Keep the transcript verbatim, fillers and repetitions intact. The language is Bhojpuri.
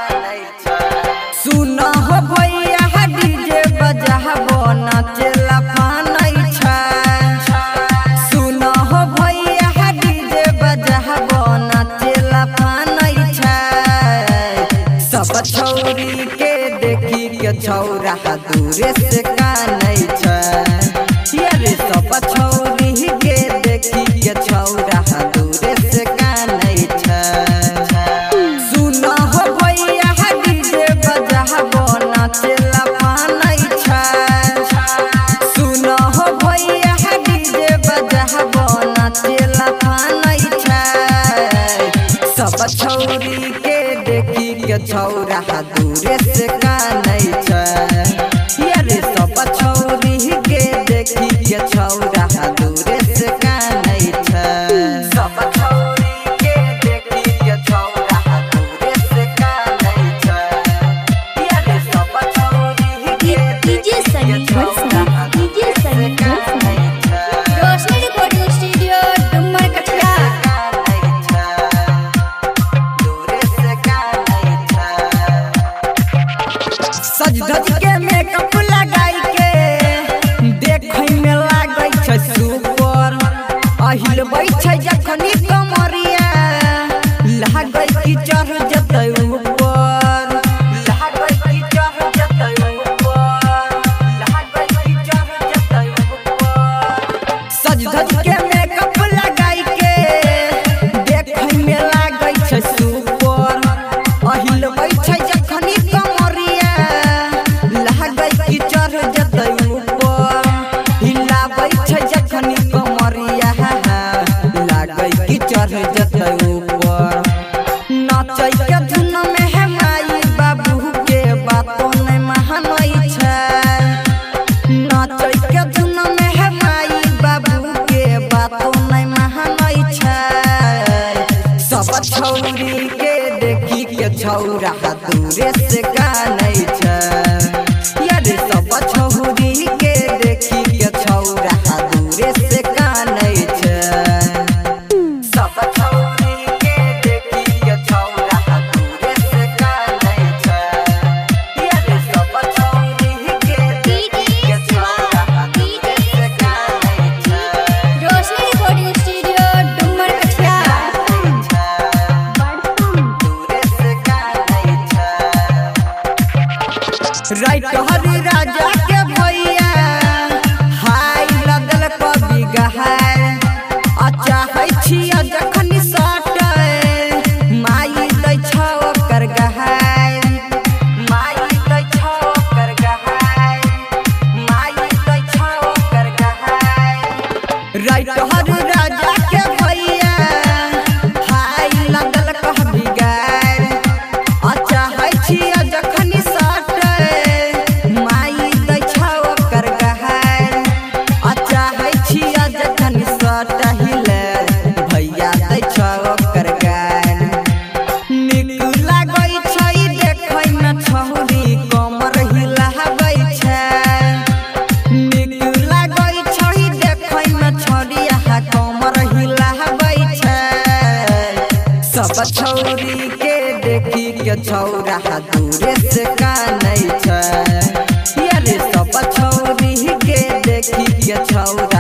सुना हो भैया डीजे बजाबो नाचेला फानै छै। सुना हो भैया डीजे बजाबो नाचेला फानै छै। सब छौरी के देखी के छौरा दूरे से कानै छै। यारे सब छौरी के देखी के छौरा दूरे से कानै छै। सुना हो भैया डीजे बजाबो नाचेला फानै छै। सुना हो भैया डीजे बजाबो नाचेला फानै छै। सब छौरी के देखी के छौरा दूरे से कानै छै। यारे सब छौरी के देखी के छौरा दूरे से कानै छै। सब छौरी के देखी के छौरा दूरे से कानै छै। यारे सब छौरी के डीजे सनी छौरा डीजे सनी कानै छै। रोशनी रिकॉर्डिंग स्टूडियो डुमर कटिया। सज धज के मेकअप लगाई के देखै में लागै छै सुपर। अहिलबै छै जखनी कमरिया लागै कि चढ़ जतै ऊपर। लागै कि चढ़ जतै ऊपर। लागै कि चढ़ जतै ऊपर। सज धज के मेकअप लगाई के देखै में लागै छै सुपर। अहिलबै छै जखनी कमरिया लागै कि चढ़ जतै ऊपर। हिलाबै छै जखनी कमरिया लागै कि चढ़ जतै ऊपर। नाचै के धुन में है माई बाबू के बातों नै मानै छै। नाचै के धुन में है माई बाबू के बातों नै मानै छै। सब छौरी के देखी के छौरा दूरे से कानै छै। यारे सब छौरी के देखी के छौरा दूरे से कानै छै। सब छौरी के देखी के छौरा दूरे से कानै छै। यारे सब छौरी के देखी के छौरा दूरे से कानै छै। रोशनी रिकॉर्डिंग स्टूडियो डुमर कटिया। राइट हरि राजा के भैया हाय लगल कवि गहाय। अच्छा है छिया जखनी सटै माई दै छौ ओकर गहाय। माई दै छौ ओकर गहाय। माई दै छौ ओकर गहाय। राइट हरि राजा के भैया हाय लगल कवि गाय। अच्छा है छिया जखनी भैया दै छौ ओकर गाय। नीक लागै छै देखै में छौरी कमर हिलाबै छै। नीक लागै छै देखै में छौरी कमर हिलाबै छै। सब छौरी के देखी के छौरा दूरे से कानै छै। यारे सब छौरी के देखी के छौरा